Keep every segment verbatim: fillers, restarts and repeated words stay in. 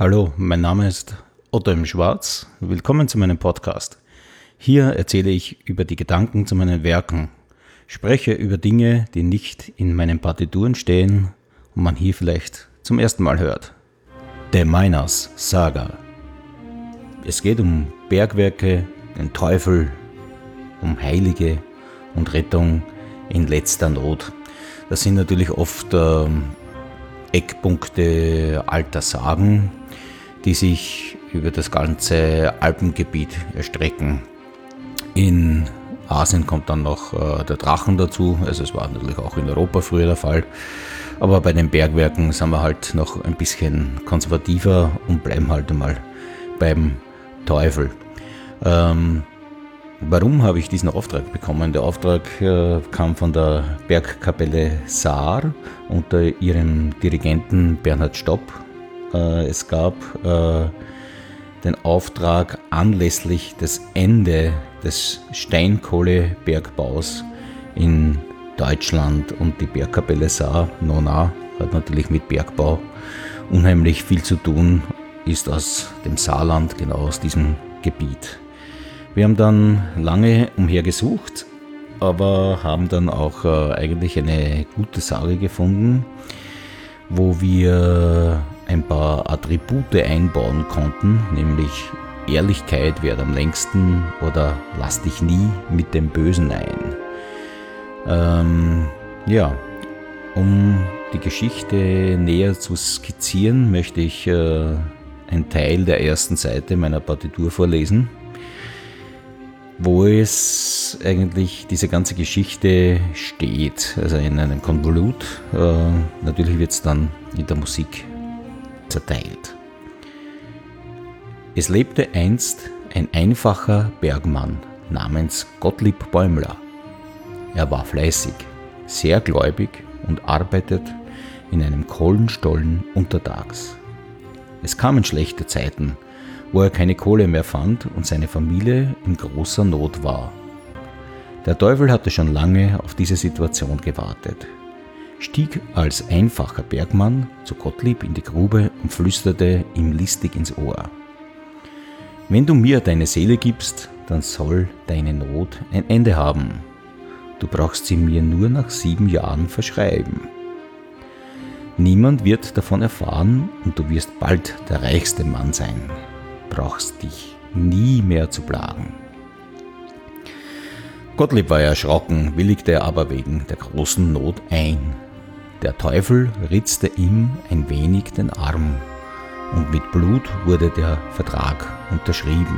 Hallo, mein Name ist Otto M. Schwarz. Willkommen zu meinem Podcast. Hier erzähle ich über die Gedanken zu meinen Werken, spreche über Dinge, die nicht in meinen Partituren stehen und man hier vielleicht zum ersten Mal hört. The Miners Saga. Es geht um Bergwerke, den Teufel, um Heilige und Rettung in letzter Not. Das sind natürlich oft äh, Eckpunkte alter Sagen, die sich über das ganze Alpengebiet erstrecken. In Asien kommt dann noch äh, der Drachen dazu, also es war natürlich auch in Europa früher der Fall, aber bei den Bergwerken sind wir halt noch ein bisschen konservativer und bleiben halt einmal beim Teufel. Ähm, warum habe ich diesen Auftrag bekommen? Der Auftrag äh, kam von der Bergkapelle Saar unter ihrem Dirigenten Bernhard Stopp. Äh, es gab äh, den Auftrag anlässlich des Ende des Steinkohlebergbaus in Deutschland, und die Bergkapelle Saar, Nona, hat natürlich mit Bergbau unheimlich viel zu tun, ist aus dem Saarland, genau aus diesem Gebiet. Wir haben dann lange umher gesucht, aber haben dann auch äh, eigentlich eine gute Sage gefunden, wo wir ein paar Attribute einbauen konnten, nämlich Ehrlichkeit währt am längsten oder lass dich nie mit dem Bösen ein. Ähm, ja, um die Geschichte näher zu skizzieren, möchte ich äh, einen Teil der ersten Seite meiner Partitur vorlesen, wo es eigentlich diese ganze Geschichte steht, also in einem Konvolut. Äh, natürlich wird es dann in der Musik zerteilt. Es lebte einst ein einfacher Bergmann namens Gottlieb Bäumler. Er war fleißig, sehr gläubig und arbeitet in einem Kohlenstollen untertags. Es kamen schlechte Zeiten, wo er keine Kohle mehr fand und seine Familie in großer Not war. Der Teufel hatte schon lange auf diese Situation gewartet, stieg als einfacher Bergmann zu Gottlieb in die Grube und flüsterte ihm listig ins Ohr: Wenn du mir deine Seele gibst, dann soll deine Not ein Ende haben. Du brauchst sie mir nur nach sieben Jahren verschreiben. Niemand wird davon erfahren und du wirst bald der reichste Mann sein. Brauchst dich nie mehr zu plagen. Gottlieb war erschrocken, willigte aber wegen der großen Not ein. Der Teufel ritzte ihm ein wenig den Arm und mit Blut wurde der Vertrag unterschrieben.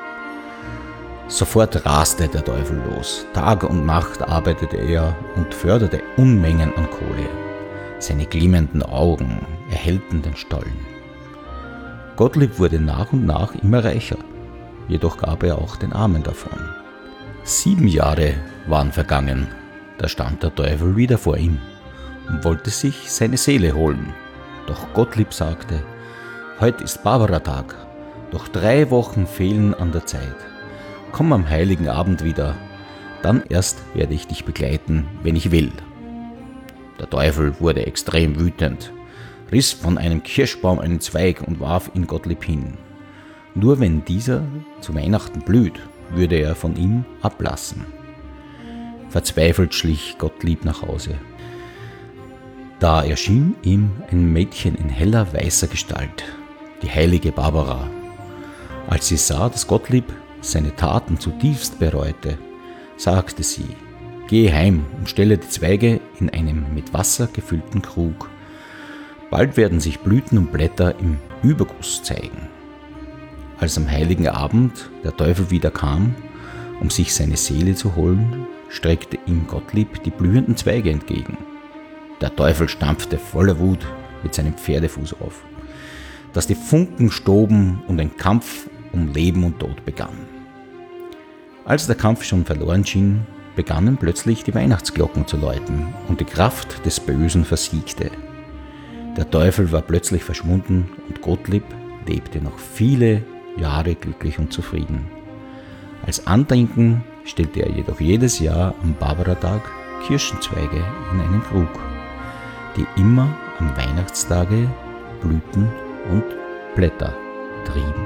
Sofort raste der Teufel los. Tag und Nacht arbeitete er und förderte Unmengen an Kohle. Seine glimmenden Augen erhellten den Stollen. Gottlieb wurde nach und nach immer reicher, jedoch gab er auch den Armen davon. Sieben Jahre waren vergangen, da stand der Teufel wieder vor ihm und wollte sich seine Seele holen. Doch Gottlieb sagte: Heute ist Barbara-Tag, doch drei Wochen fehlen an der Zeit. Komm am heiligen Abend wieder, dann erst werde ich dich begleiten, wenn ich will. Der Teufel wurde extrem wütend, riss von einem Kirschbaum einen Zweig und warf ihn Gottlieb hin. Nur wenn dieser zu Weihnachten blüht, würde er von ihm ablassen. Verzweifelt schlich Gottlieb nach Hause. Da erschien ihm ein Mädchen in heller weißer Gestalt, die heilige Barbara. Als sie sah, dass Gottlieb seine Taten zutiefst bereute, sagte sie: Geh heim und stelle die Zweige in einem mit Wasser gefüllten Krug. Bald werden sich Blüten und Blätter im Überguss zeigen. Als am heiligen Abend der Teufel wieder kam, um sich seine Seele zu holen, streckte ihm Gottlieb die blühenden Zweige entgegen. Der Teufel stampfte voller Wut mit seinem Pferdefuß auf, dass die Funken stoben und ein Kampf um Leben und Tod begann. Als der Kampf schon verloren schien, begannen plötzlich die Weihnachtsglocken zu läuten und die Kraft des Bösen versiegte. Der Teufel war plötzlich verschwunden und Gottlieb lebte noch viele Jahre glücklich und zufrieden. Als Andenken stellte er jedoch jedes Jahr am Barbara-Tag Kirschenzweige in einen Krug, die immer am Weihnachtstage blühten und Blätter trieben.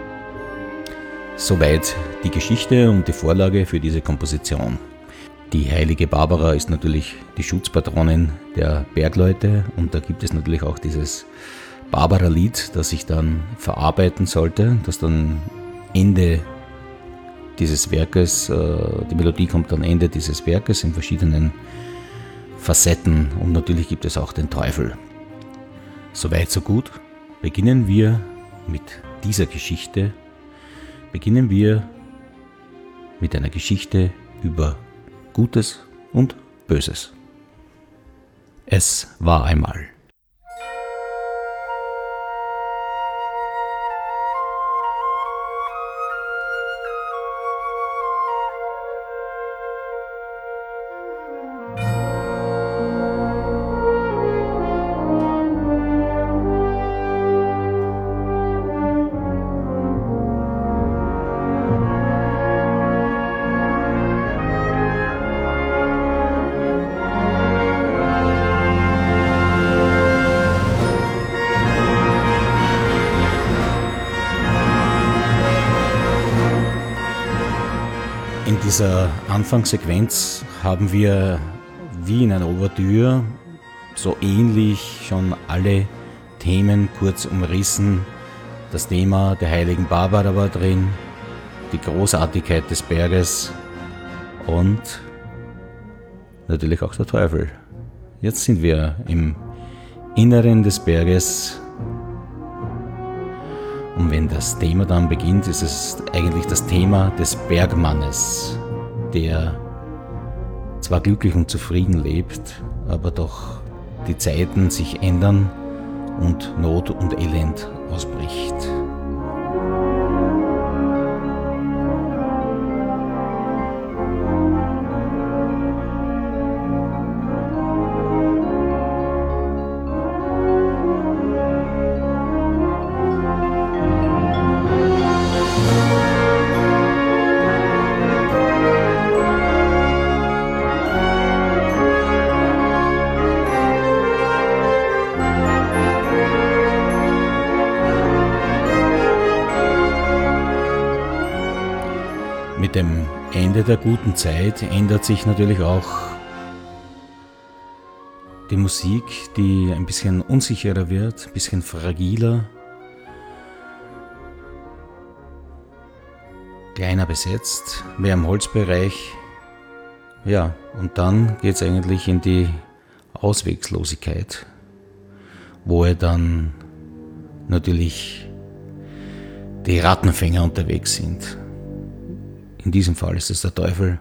Soweit die Geschichte und die Vorlage für diese Komposition. Die heilige Barbara ist natürlich die Schutzpatronin der Bergleute und da gibt es natürlich auch dieses Barbara-Lied, das ich dann verarbeiten sollte, das dann Ende dieses Werkes, die Melodie kommt am Ende dieses Werkes in verschiedenen Facetten und natürlich gibt es auch den Teufel. Soweit so gut. Beginnen wir mit dieser Geschichte, beginnen wir mit einer Geschichte über Gutes und Böses. Es war einmal. In dieser Anfangssequenz haben wir wie in einer Ouvertüre so ähnlich schon alle Themen kurz umrissen. Das Thema der heiligen Barbara war drin, die Großartigkeit des Berges und natürlich auch der Teufel. Jetzt sind wir im Inneren des Berges. Und wenn das Thema dann beginnt, ist es eigentlich das Thema des Bergmannes, der zwar glücklich und zufrieden lebt, aber doch die Zeiten sich ändern und Not und Elend ausbricht. Mit dem Ende der guten Zeit ändert sich natürlich auch die Musik, die ein bisschen unsicherer wird, ein bisschen fragiler, kleiner besetzt, mehr im Holzbereich. Ja, und dann geht es eigentlich in die Auswegslosigkeit, wo er dann natürlich die Rattenfänger unterwegs sind. In diesem Fall ist es der Teufel.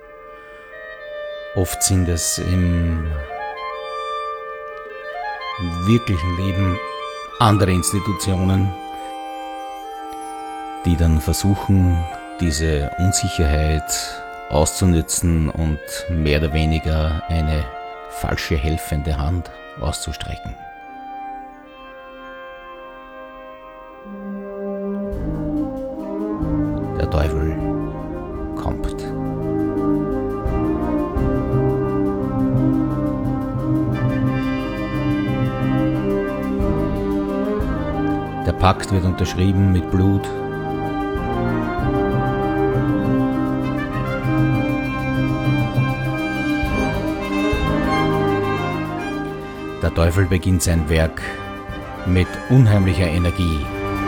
Oft sind es im wirklichen Leben andere Institutionen, die dann versuchen, diese Unsicherheit auszunützen und mehr oder weniger eine falsche helfende Hand auszustrecken. Der Teufel kommt. Der Pakt wird unterschrieben mit Blut. Der Teufel beginnt sein Werk mit unheimlicher Energie.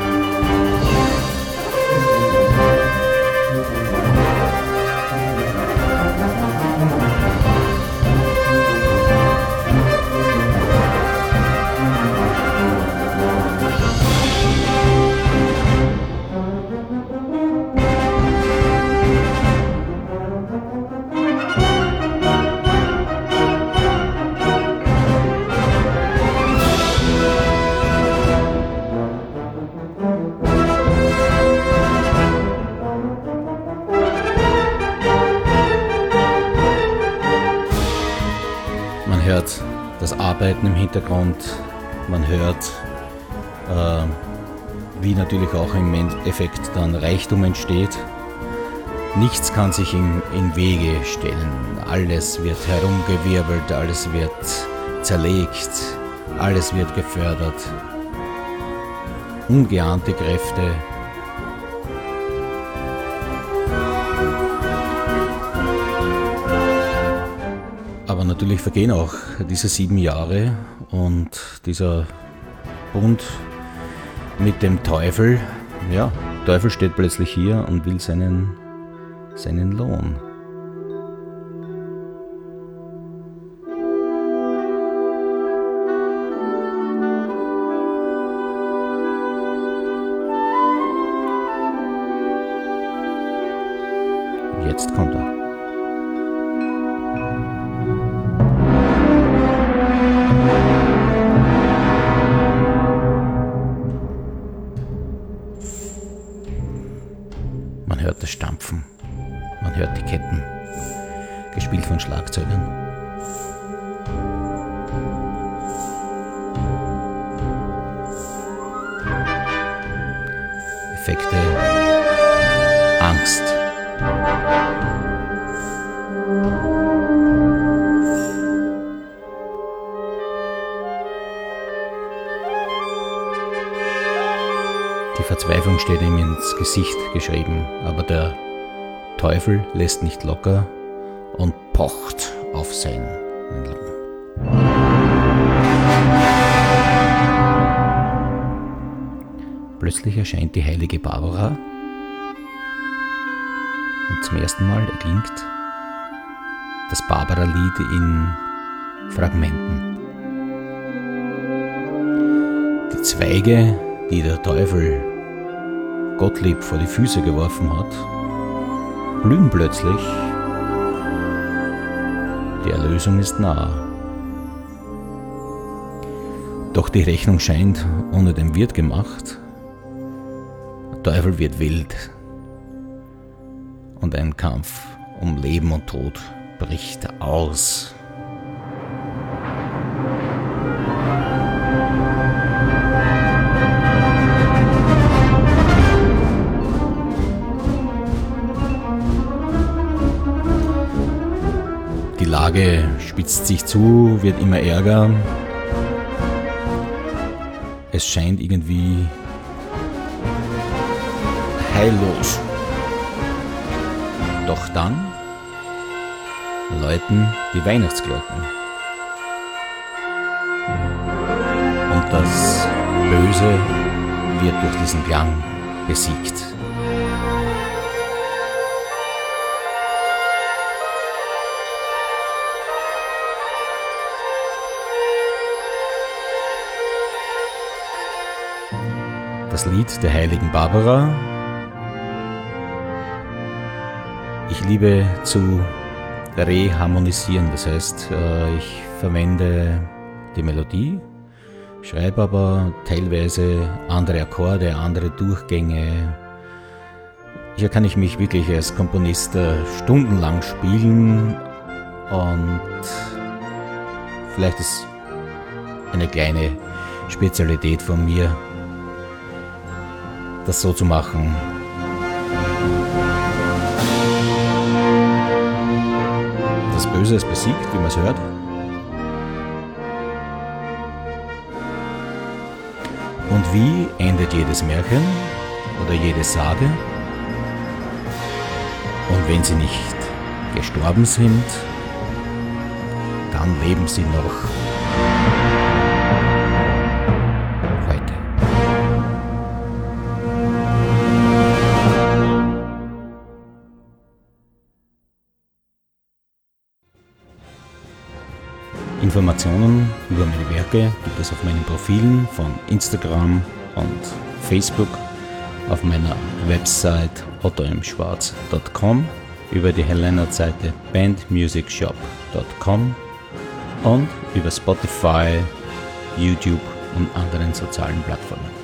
Man hört das Arbeiten im Hintergrund, man hört, äh, wie natürlich auch im Endeffekt dann Reichtum entsteht. Nichts kann sich im, im Wege stellen, alles wird herumgewirbelt, alles wird zerlegt, alles wird gefördert. ungeahnte Kräfte. Aber natürlich vergehen auch diese sieben Jahre und dieser Bund mit dem Teufel, ja, Teufel steht plötzlich hier und will seinen, seinen Lohn. Jetzt kommt er. Man hört das Stampfen, man hört die Ketten, gespielt von Schlagzeugern. Effekte, Angst. Die Verzweiflung steht ihm ins Gesicht geschrieben, aber der Teufel lässt nicht locker und pocht auf seinen Lohn. Plötzlich erscheint die heilige Barbara und zum ersten Mal erklingt das Barbara-Lied in Fragmenten. Die Zweige, die der Teufel Gottlieb vor die Füße geworfen hat, blühen plötzlich. Die Erlösung ist nah. Doch die Rechnung scheint ohne den Wirt gemacht. Der Teufel wird wild und ein Kampf um Leben und Tod bricht aus. Die Lage spitzt sich zu, wird immer ärger. Es scheint irgendwie heillos. Doch dann läuten die Weihnachtsglocken. Und das Böse wird durch diesen Klang besiegt. Das Lied der heiligen Barbara. Ich liebe zu reharmonisieren, das heißt, ich verwende die Melodie, schreibe aber teilweise andere Akkorde, andere Durchgänge. Hier kann ich mich wirklich als Komponist stundenlang spielen und vielleicht ist eine kleine Spezialität von mir, das so zu machen. Das Böse ist besiegt, wie man es hört. Und wie endet jedes Märchen oder jede Sage? Und wenn sie nicht gestorben sind, dann leben sie noch heute. Informationen über meine Werke gibt es auf meinen Profilen von Instagram und Facebook, auf meiner Website otto m schwarz punkt com, über die Helena-Seite band music shop punkt com und über Spotify, YouTube und anderen sozialen Plattformen.